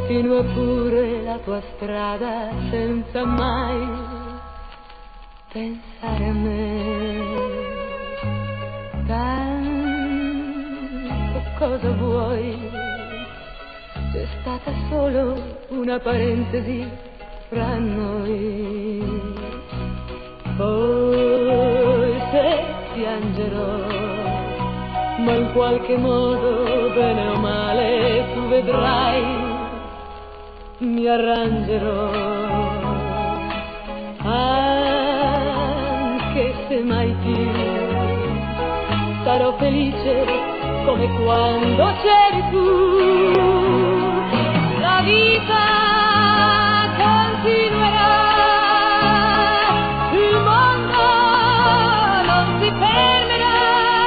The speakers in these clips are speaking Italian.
continua pure la tua strada senza mai pensare a me. Tanto cosa vuoi? C'è stata solo una parentesi fra noi. Forse piangerò, ma in qualche modo, bene o male, tu vedrai, mi arrangerò. Anche se mai più sarò felice come quando c'eri tu. La vita continuerà, il mondo non si fermerà.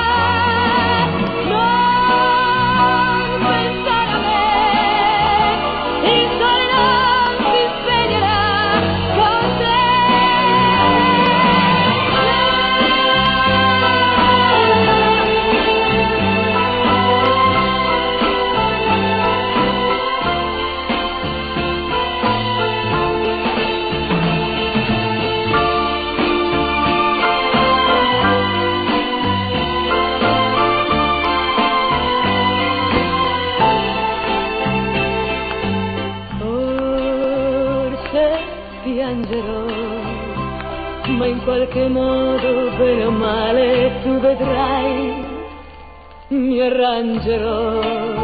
Non pensare a me, il sole non si spegnerà con te. Piangerò, ma in qualche modo, bene o male, tu vedrai, mi arrangerò.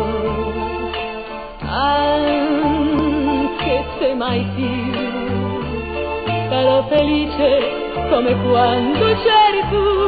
Anche se mai più sarò felice come quando c'eri tu.